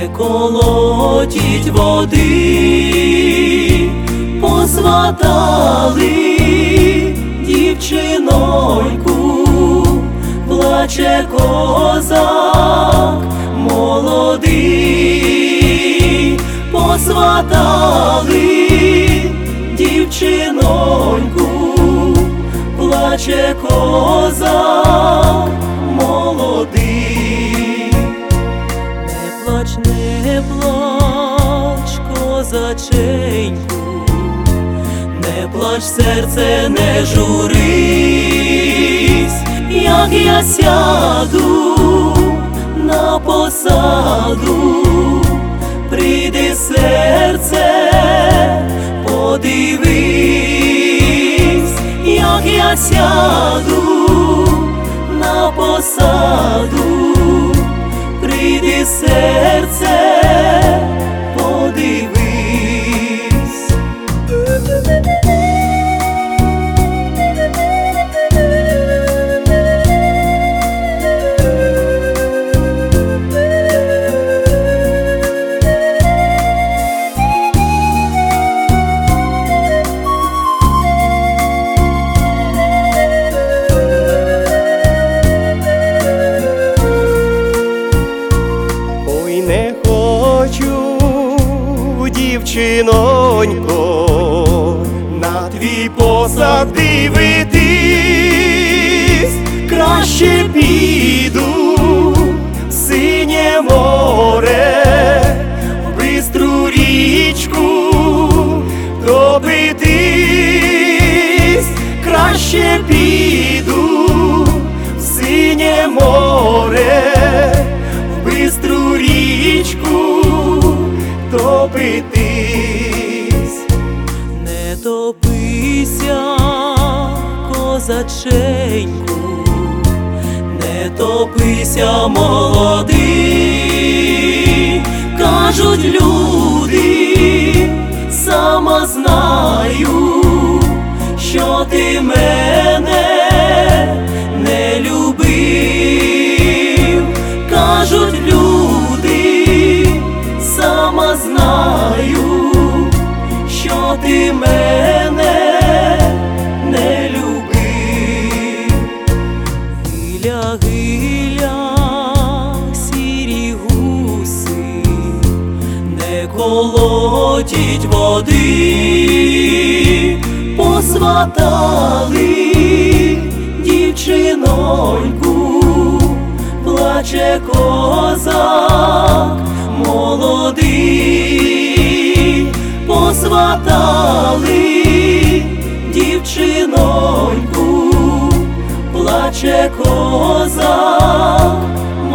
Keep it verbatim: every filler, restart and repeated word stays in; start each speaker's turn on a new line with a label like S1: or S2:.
S1: не колотіть води, посватали дівчиноньку, плаче козак молодий, посватали дівчиноньку, плаче козак молодий. Не плач, не плач, козаченьку, не плач, серце, не журись, як я сяду на посаду, прийди, серце, подивись, як я сяду на посаду, прийди, серце, подивись. Дівчинонько, на твій посад дивитись, краще піду в синє море, в бистру річку топитись, краще піду в синє море, в бистру річку топитись. Не топися, козаченьку, не топися, молодий, кажуть люди, сама знаю, що ти мене не любив, кажуть люди, сама знаю, що ти мене не любив. Гиля, гиля, сірі гуси, не колотіть води, посватали дівчиноньку, плаче козак молодий, посватали дівчиноньку, плаче козак